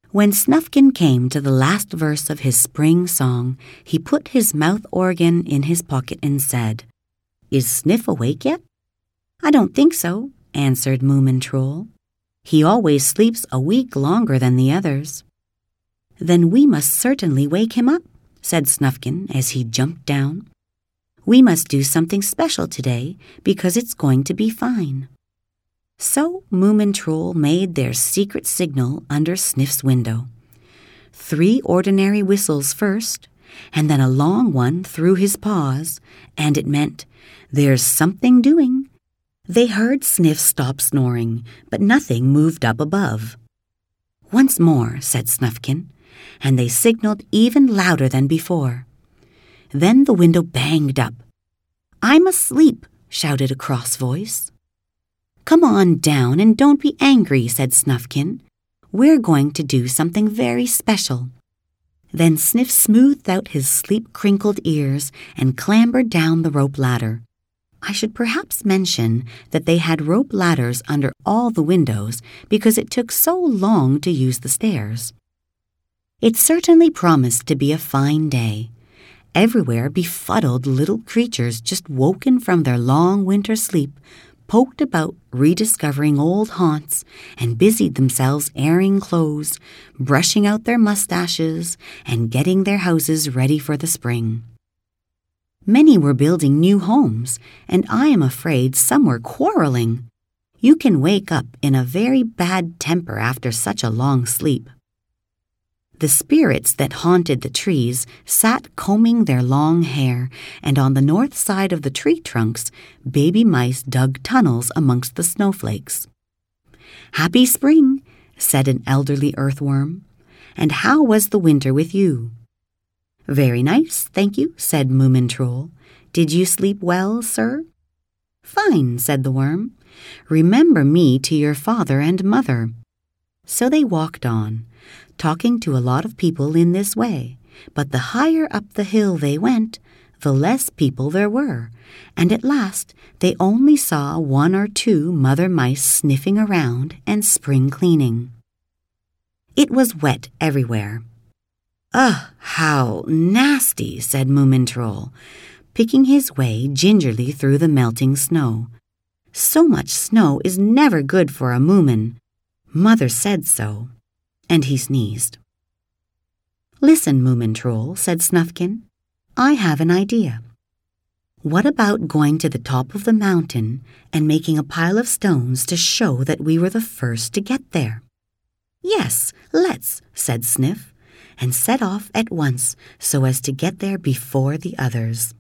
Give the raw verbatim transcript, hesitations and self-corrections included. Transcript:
When Snufkin came to the last verse of his spring song, he put his mouth organ in his pocket and said, "Is Sniff awake yet?" "I don't think so," answered Moomin Troll. "He always sleeps a week longer than the others." "Then we must certainly wake him up," said Snufkin as he jumped down. "We must do something special today because it's going to be fine." So Moomin Troll made their secret signal under Sniff's window. Three ordinary whistles first, and then a long one through his paws, and it meant, "There's something doing." They heard Sniff stop snoring, but nothing moved up above. "Once more," said Snufkin, and they signaled even louder than before. Then the window banged up. "I'm asleep," shouted a cross voice. "Come on down and don't be angry," said Snufkin. "We're going to do something very special." Then Sniff smoothed out his sleep-crinkled ears and clambered down the rope ladder. I should perhaps mention that they had rope ladders under all the windows because it took so long to use the stairs. It certainly promised to be a fine day. Everywhere befuddled little creatures just woken from their long winter sleep poked about rediscovering old haunts and busied themselves airing clothes, brushing out their mustaches, and getting their houses ready for the spring. Many were building new homes, and I am afraid some were quarreling. You can wake up in a very bad temper after such a long sleep. The spirits that haunted the trees sat combing their long hair, and on the north side of the tree trunks, baby mice dug tunnels amongst the snowflakes. "Happy spring," said an elderly earthworm. "And how was the winter with you?" "Very nice, thank you," said Moomin Troll. "Did you sleep well, sir?" "Fine," said the worm. "Remember me to your father and mother." So they walked on, talking to a lot of people in this way, but the higher up the hill they went, the less people there were, and at last they only saw one or two mother mice sniffing around and spring cleaning. It was wet everywhere. "Ugh, how nasty," said Moomin Troll, picking his way gingerly through the melting snow. "So much snow is never good for a Moomin. Mother said so." And he sneezed. "Listen, Moomin Troll," said Snufkin. "I have an idea. What about going to the top of the mountain and making a pile of stones to show that we were the first to get there?" "Yes, let's," said Sniff, and set off at once so as to get there before the others.